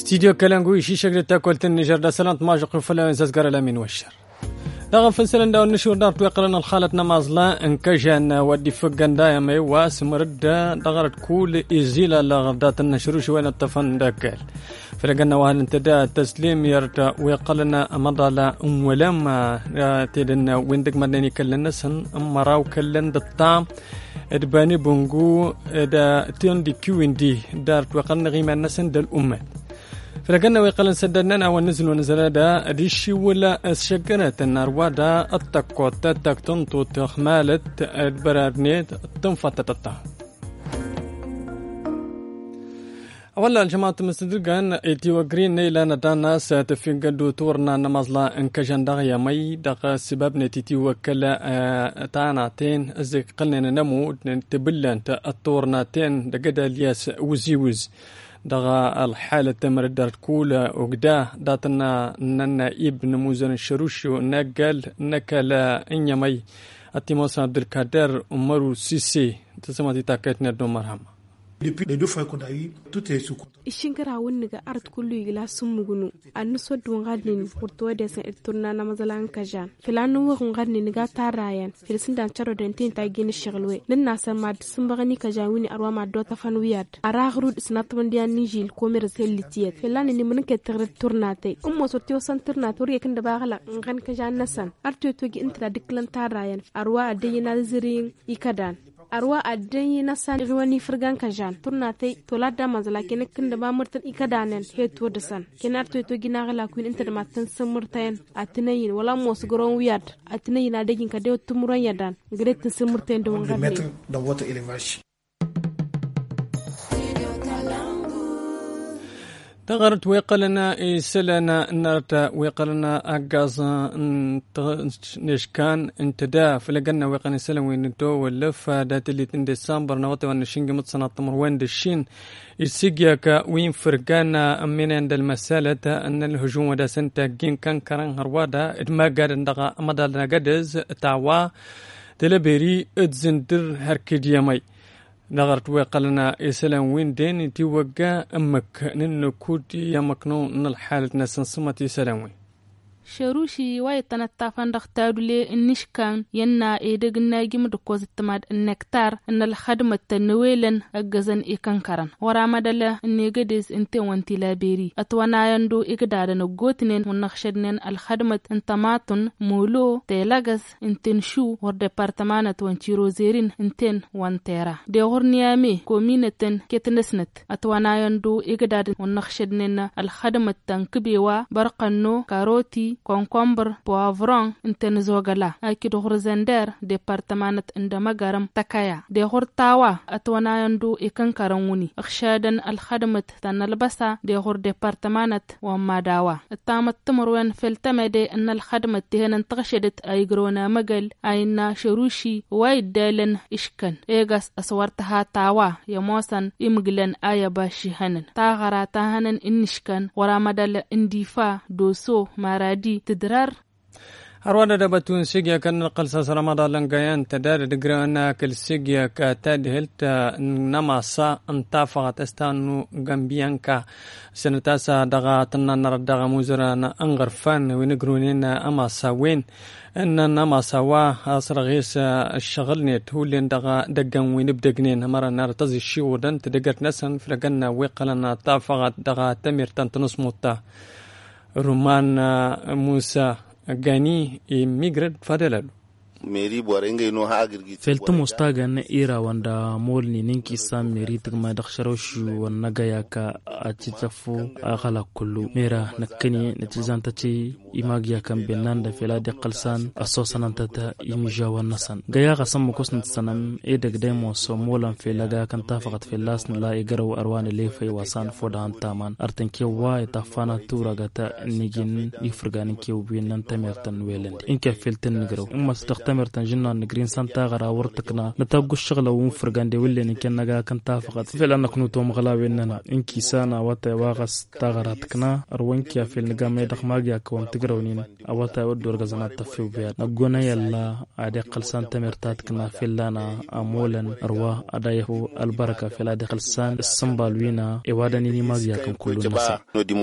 استديو كلانغوي شي شكل تاكل النيجر دا سلانت ماجق فلا زازقر الامين والشر داغ فسلن داو النشور دار توقرنا الخالة نمازلا انكجان ودي فقان دايمي واسمرد دغرت كل ازيلا لغردات النشر شوين الطفن داكال فلقنا وهل انتدى تسليم يرتا ويقلنا مضالا ولما تيدنا ويندق مدني كلنا سن امراو كلن دطام ادباني بونغو دا تيون دي كيوين دي دار توقرنا غيما نسن دال امات فلقنا ويقلن سددنا ونزل ونزل دا ديشي ولا الشجرات النار ودا التقوت تكتنطو تخمالت البرارنيت تنفت الطعام أولا الجماعة مستدرقان إتيو غرين نيلانا دانا ساتفين قدو تورنا نمازلا انكجان داغيا مي داغ سبابنا تيتيو وكلا تاناتين ازيك قلنا نمو تبلان التورناتين داقدا الياس وزيوز دغا الحالة تمر دارت كولا وقدا داتنا ننا ابن موزن الشروشي نقال نكلا إنيامي التيموس عبد القادر عمرو سيسي تسمى تاكتنا دو مرحبا. Depuis les deux fois qu'on a eu, tout est sous contrôle. Ishingara wonniga art kullu igla sumugunu annu soddu ngadnin furto de sen turna na mazalan kajan filanu wo ngadnin ga tarayan filsin dan charo den tin tagini shigalwe linna samad sumbagani kajawini arwa ma do tafan wiyad aragrud snatman dian nijil komer selitiet filani ni munke tere turnate ummo sortio san turnate wori kende bagala ngan kajan nasan artu togi intra diklan tarayan arwa adeyina zirin ikadan arwa adden na san ruwani firgan kajan turnate tolada mazala kene kinda ba murtan ikadanen heto da san kenar to gina gala kuin inta da matan san murtayen atinayin wala mos goron wiyad atinayin adegin ka de tumuran yadan gretin san murtayen da wanga mettre dans votre élevage. تغرت ويقلنا سلنا نرتا ويقلنا أجاز نشكان انتدا فلقنا ويقلنا سلنا وينتو واللفة دات اللي ديسمبر نوطي ونشينج متصنع تمر وين دشين السيجيكا وين فرقانا من عند المسألة أن الهجوم دا سنتا جين كان كران هروادا إدما قاد اندغا مدالنا قدز تعوا تلبيري ادزندر هركديامي نغرت وقلنا إسلام وين دين توقع أمك ننكود يمكنو نالحالة نسن سمتي سلاموي شروشي وايتنا التافان دختارو لي النشكان ينا ايدقنا جمد كوز التماد النكتار ان الخدمة تنويلن اقزن ايكانكارن ورا مدالة اني قدز انتي وانتي لابيري اتوانا يندو اقدادن وقوتنين ونخشدنين الخدمة انتماتن مولو تيلاغز انتين شو وردبارتمانة وانتيرو زيرين انتين وانتيرا دي غورنيامي كومينتن كتنسنت اتوانا يندو اقدادن ونخشدنين الخدمة تنكبيوا برقنو كاروتي كونكومبر بوافرون انتن زوغلا اكي دغور زندر ديبارتمانت اندمغارم تكايا دغور تاوا اتوانا يندو اكنكاروني اخشادن الخدمت تنلبسا دغور ديبارتمانت وماداوا التامت تمروين فلتمدي ان الخدمت تهن تغشدت ايغرونا مغل اينا شروشي وايدالن اشكن ايغاس اسورتها تاوا يموسن امغلن ايا باشي هنن تاغرا تاهنن انشكن ورا مدل انديفا دوسو مارادي تدرار أرواد دبتون سيجيا كان القلصة رمضان لنقيان تدار دقرانا كل سيجيا كتاد هلت نماسا انتافغت استانو غامبيانكا سنتاسا دغاتنا نرد دغا موزرانا انغرفان ونقرونين اماسا وين ان نماسا وا أسرغيس الشغل نيت هو اللي دغا دقان وينبدقنين مرة نارتزي الشيودن تدقرت نسن فلقنا ويقلنا تافغت دغا تمير تنتنص موتا رومان موسى غاني ميغرد فادلالو meri borenga ino ha agirgi felto mustaga na ira wanda molni ninki sam meri tagma dakhsharoshu wanaga yaka atitafu aghala kullu mera nakani natizanta ti imagya kan benanda fela de qalsan asosananta ta imija wanasan gaya qasam kusn sanam edag demo so molan fela ga kan tafaqat felas la igaro arwan lefay wasan fodan taman artanke wa tafana turagata nigin ifrgan ke winan tamertan welend inka felten nigro umma تمر تنجنا نجرين سانتا غرا ورتكنا نتاقو الشغلة ونفرقان دي ولي نكين نجا كنتا فقط فعلا نكنو توم غلاويننا إنكي سانا واتا واغس تاغراتكنا أروانكي في النجا ميدخ ماجيا كوان تقرونين أواتا ودور غزانات تفيو بيات نقونا يلا عادي قلسان تمر تاتكنا في اللانا أمولا أروا أدايهو البركة في الادي قلسان السنبالوينا إوادانيني ماجيا كم كلو نسا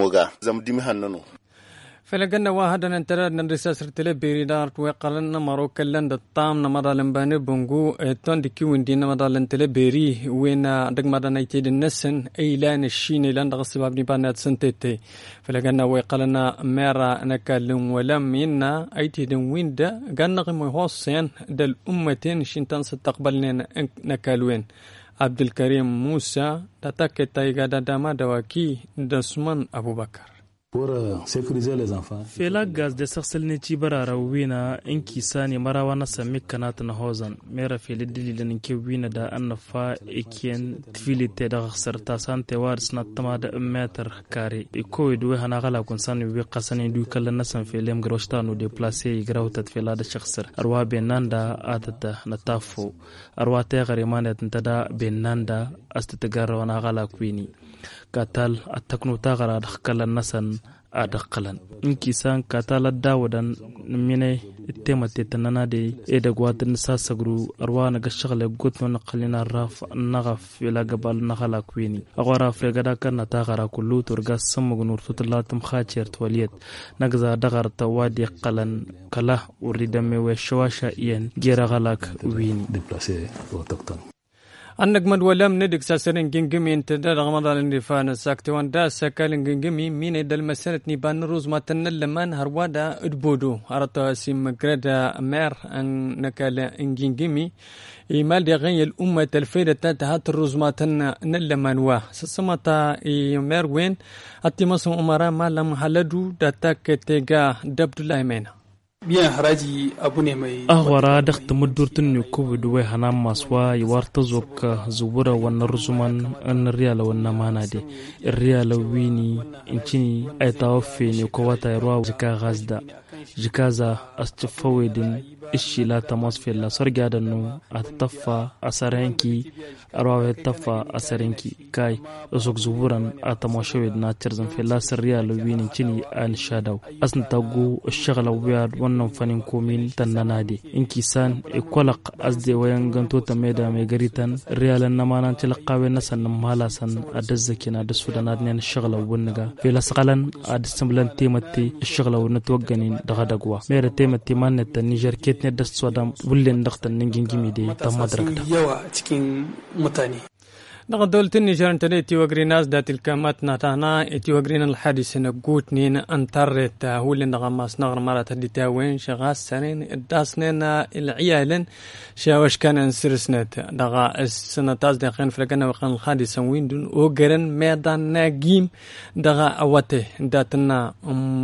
فلقنا واحد ننتظر نرسس رتلة بيريدار وقالنا مروك لند الطعم نمر لنباني بونجو تون ديكيون دي نمر لنتلة بيري وين دق مر نيتيد النسن أي لان الشين لان غصب ابني بانات سنتتي فلقنا وقالنا ميرا نكلم ولم ينا أيتيد وين دا قالنا غير مهوسين دل أمتين شنتان ستقبلنا نكالوين عبد الكريم موسى تتاكي تايغا داما دواكي دسمان أبو بكر فيلا غاز de saxelni ci barara wina inki sani marawana samik kanat na hozan mera fili dililan inki wina da anfa ikien tfilite da xarta sante wars na tamada meter kare iko idwe hana gala kun sani wi qasani du kala nasan filem grostanu de place grawtat fila da shakhsar arwa benanda adada natafu arwa te garimanat ntada benanda astatagar wana gala kwini katal ataknu tagara dakala nasan adaqalan inkisan katala dawadan mine temate tanana de edagwadan sasagru arwana gashagale gotno naqalina raf nagaf ila gabal nagala kwini agora fregada kana tagara kullu turga samugnur tutlatum khacher twaliyat nagza dagarta wadi qalan kala uridame we shawasha yen gera galak wini déplacer autochtone أنك مدولم ندك ساسرين جنجمي أنت دا رمضان النفان ساكتوان دا ساكالين جنجمي مين إذا المسألة نيبان روز ما تنلمان هروادا أدبودو أرتا سيم جرادا مير أن نكال إنجنجمي إيمال دي غني الأمة الفيدة تاتهات الروز ما تنلمان واه سسمتا إيمير وين أتمسهم أمرا ما لم حلدو داتاك تيغا دبد الله مينا bien haraji abu ne mai ahwara dakhta mudurtun ne ko duwe hana maswa yiwarta zoka zubura wannan ruzuman an riyala wannan manade riyala wini incini ay tawfi ne ko wata ruwa jika gazda jikaza astafawidin ishi la tamasfil la sargada no atafa asarenki arwa tafa asarenki kai usuk zuburan atamashawid na tirzan fil riyala wini incini an shadaw asntagu shagala wiyad wannan fanin komin tannanade inki san ikolaq asde wayan ganto tameda mai garitan riyalan namanan tilqawe nasan malasan adazzakina da sudanad ne shagala wonga fila saqalan adisamblan tematti shagala won tawganin daga dagwa mere tematti mannet Niger ketne da sodam bullen daktan ngingimi de tamadrakta yawa cikin mutane نقد دولة النيجر انتديتي وغريناز دات الكامات ناتانا اتي وغرين الحادث نقوت نين انترت هو اللي نغماس نغر مرات هديتا وين شغاس سنين الداسنين العيالن شاوش كان انسرسنت دغا السنة تاز دقين فلقنا وقان الحادث وين دون اوغرن ميدان ناقيم دغا اوته داتنا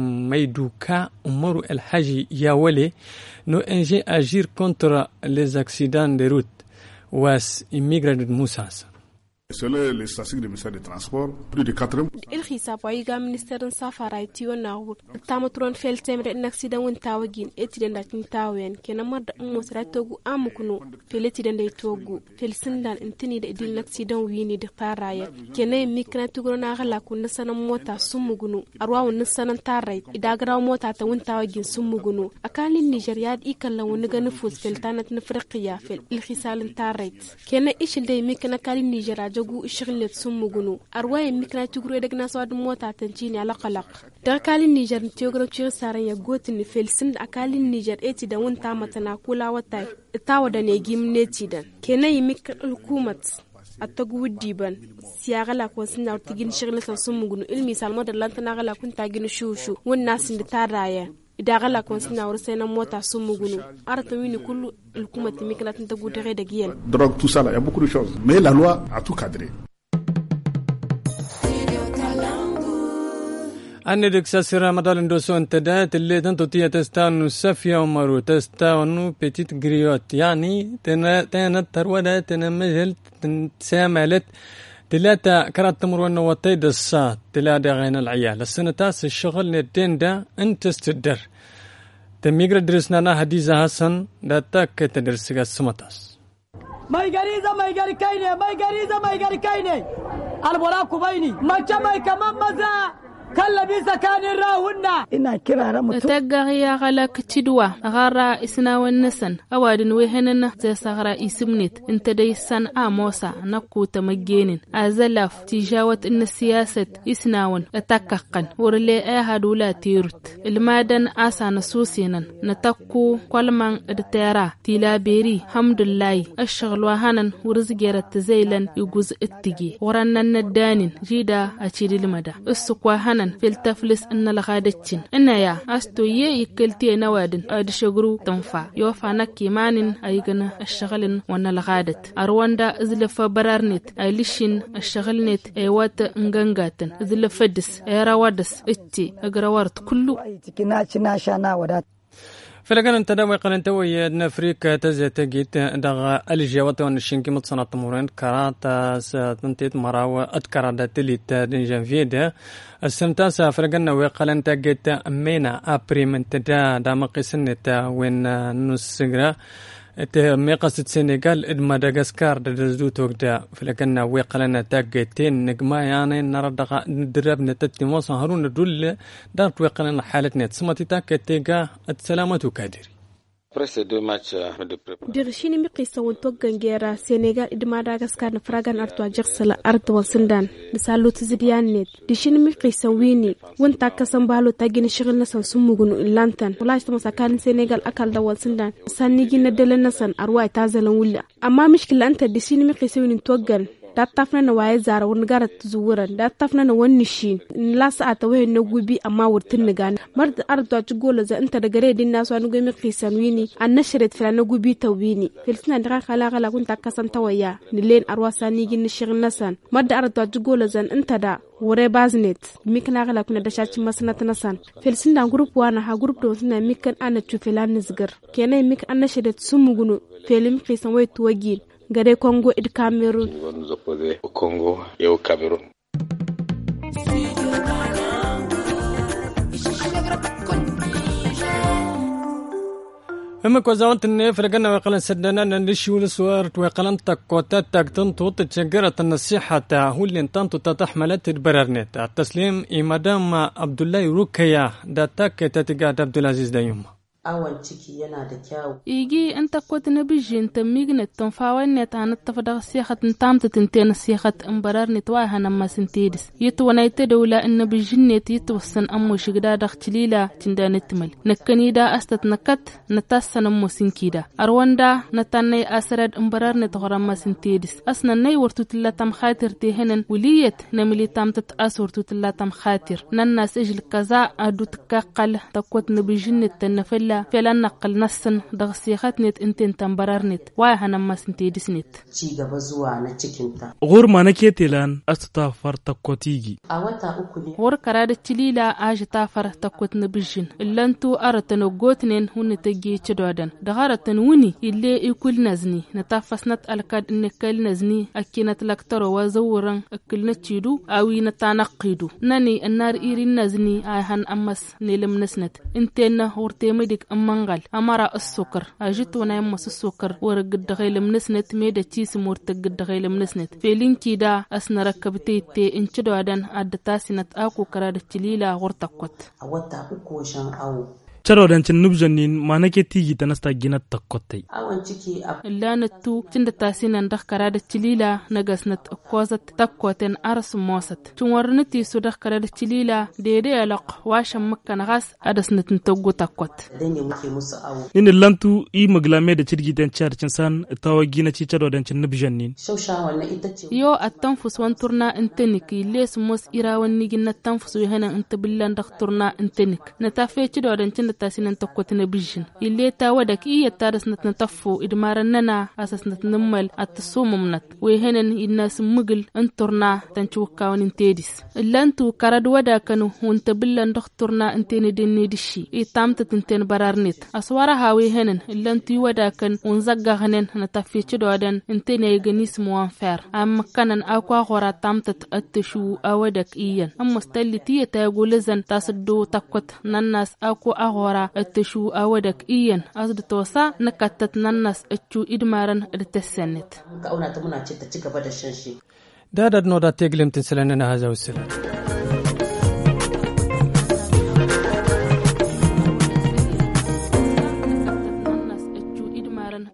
ميدوكا امرو الحاجي يا ولي نو انجي اجير كونتر ليز اكسيدان دي روت واس اميغراد موساس Selon les statistiques du ministère des Transports, plus de 80%. الحساب ويجا منستر سافر ايتيو ناور تامترون فيلتمر انكسيدان وانتاوجين اتيدن داكين تاوين كنا مرد موسراتوغو امكنو فيلتيدن داي توغو فيلسندان انتني دي نكسيدان ويني دختارايا كنا ميكنا توغنا غلا كنا سنه موتا سمغنو ارواو نسنه تاراي اداغراو موتا تا وانتاوجين سمغنو اكالي نيجيريا ايكلا ونغا نفوس فيلتانت نفرقيا في الخسال تارايت كنا ايش داي ميكنا كالي نيجيريا جوجو الشغل سمغنو ارواي ميكنا توغرو دغنا سواد موتا تنجيني على قلق داكالي النيجر تيوغرو تشير ساريا غوتني فيلسن اكالي النيجر ايتي دا وانتا متنا كولا وتاي تاودا نيغيم نيتيدان كينا يميك الحكومه اتغو ديبان سياغلا كو سنا تيغين شغل سمغنو المثال مودر لانتنا غلا كنتا غين شوشو والناس اللي تارايا idagala konsina ursena mota sumugunu arata wini kullu hukumati mikla tanta gudere de giyen Drogue, tout ça là, il y a beaucoup de choses, mais la loi a tout cadré. أن دكساسيرا مدال دوسو انتدات اللي تنتطية تستانو سافيا ومارو تستانو بيتيت غريوت يعني تنا ترودا تنا مجل تساملت تلاتا كرات تمرون وطيد الصاد تلادا غين العيال السنة تاس الشغل ندين دا انت استدر تميقر درسنا هديزة حسن داتاك تدرس السمتاس ما يقريزة ما يقري كيني ما يقريزة ما يقري كيني البراكو بيني ما جمعي كمان مزا كلا بيسا كان الراهنا إنا كرا رمتو تقغي غلق تدوى غارة إسنا والنسن أوادن ويهنن زي صغرى إسمنت انت ديسان آموسا نقو تمجينين أزلاف تجاوت إن السياسة إسناون أتاكقن ورلي أهدو لا تيرت المادن آسا نسوسينا نتاكو كلمان ادتيرا تيلا بيري حمد الله الشغل وهانن ورزقيرة تزيلن يجوز اتجي ورنا ندانين جيدا أتشيد المدى السقوى في التفلس إن لغادتشن إن يا أستوية يكلتي نوادن أدشغرو تنفع يوفانا كيمانين أيغن الشغلن وانا لغادت أرواندا إزلف برارنت أيليشين الشغلنت أيوات نغنغاتن إزلف فدس أيراوادس إتي أغراوارت كلو فلكن انت داوي قال انت ويا نفريك تزي تجيت دغ الجوات ونشينكي متصنات مورين كراتا سنتيت مراو اتكرادا تليت دين جانفيدا السنتاسا فرقنا وقال انت جيت امينا ابري من تدا دامقي سنتا وين نسغرا ميقاس السنغال اد مدغسكار دزدو توغدا فلكنا وقالنا تاغتين نجما يعني نردغ ندرب نتتموس هارون دول دارت وقالنا حالتنا سمتي تاكتيغا السلامه كادري dirshini mi qisa wonto gangera Senegal id Madagascar na fragan arto jaxala arto wasindan de salut zidianet dishini mi qisa wini wonta kasambalo tagini shigil nasan sumugunu lantan wallahi tama sakan Senegal akal da wasindan sanni gina delen nasan arwa tazalan wulla amma mishkila anta dishini mi qisa wini togan dattafna na waye zara wani garat zuwuran dattafna na wani shin la sa'ata waye na gubi amma wurtin na gani mar da arda ci gola za inta da gare din nasu anu gami qisan wini an nashret fila na gubi ta wini filsina da khala kun takasan tawaya ni len arwasa ni gin shirin nasan mar da arda ci gola zan inta da wore baznet mikna khala kuna da shaci masnat nasan filsina group wana ha group do sina mikan ana tufelan nizgar kenai mik an nashret sumugunu felim qisan waye tuwagin gare Congo et Cameroun. Nous opposer au Congo et au Cameroun. أما كوزاونت النيف رجعنا وقلنا سدنا نشيول سوارت وقلنا تكوتات تكتن توت تشجرة النصيحة هو اللي انتنتو تتحملت البررنت التسليم إمادام عبد الله ركيا داتك تتجاد عبد العزيز دايما awon ciki yana da kyau. Igi an takwata na bijin ta mignet ton fawan ne ta natta fada sihat tamta tintena sihat ambarar ne twa hanan masintidis yitu wanaita dawla an bijin ne titu san ammo shigda da khtilila tinda netmal nakani da astat nakat natasana musinkida arwanda natanay asrad ambarar ne tghram masintidis asna nay wartu tillatam khatir ti hanan waliyat namili tamtat asurtu tillatam khatir nan nas ijl kaza adu takqal takwat na bijin ne tanfalla فعلا نقل نسن دغسيخات نت انتين تنبرار نت واهنا ما سنتيدس نت ci gaba zuwa na cikinta غور ما نكيتلان استغفر تكوتيجي a wata uku ne غور كراد تشليلا اج تافر تكوت نبجين اللانتو ارتن غوتنين هن تجي تشدودن دغارتن وني اللي يكل نزني نتافسنت الكاد نكل نزني اكينت لكتر وزورن اكل نتشيدو او نتنقيدو نني النار ايرين نزني اهن امس نيلم نسنت انتن هورتيمدك منغل أمارا السكر أجت ونايم مس السكر ورقد دخيل منسنت ميدا تيس مورتقد دخيل منسنت فيلين كيدا أسنا ركبتي تي انشدو عدن عدتاسنت أكو كراد تليلا غورتقوت أوتا أكو شان أو charodancin nubjanin manake tigi tanasta ginat takkotay awon ciki lanatu tinda tasinan dakhkara da chilila nagasnat kozat takkoten ars mosat tunwarnati su dakhkara da chilila dede alaq washan makkan gas adasnat ntogo takkot dai ne muke musu awo nin lantu i maglame da chirgiten charcin san tawagina ci charodancin nubjanin shaushawa na ita ce yo attanfus wanturna intenik les mos irawan nigin natanfus yahana intabillan dakhturna intenik natafe chidodancin tasinan takwatna bijin ille ta wadak iya taras natna taffu idmaran nana asas natna mal atsumumnat we henen innas mugul anturna tanchu kawnin tedis illantu karad wada kanu hunta billan doktorna antene denni dishi e tamta tinten bararnit aswara hawe henen illantu wada kan unzagga hanen na tafici dodan antene ganis muwan fer am kanan akwa gora tamta atshu awadak iyan am mustalliti ta golazan tasuddo takwat nannas akwa wara attashu awadak iyan azda tosa nakatat nannas achu idmaran irtasanet ka auna ta muna ce ta ci gaba da shan shi da no da teglim tinselana haza wasila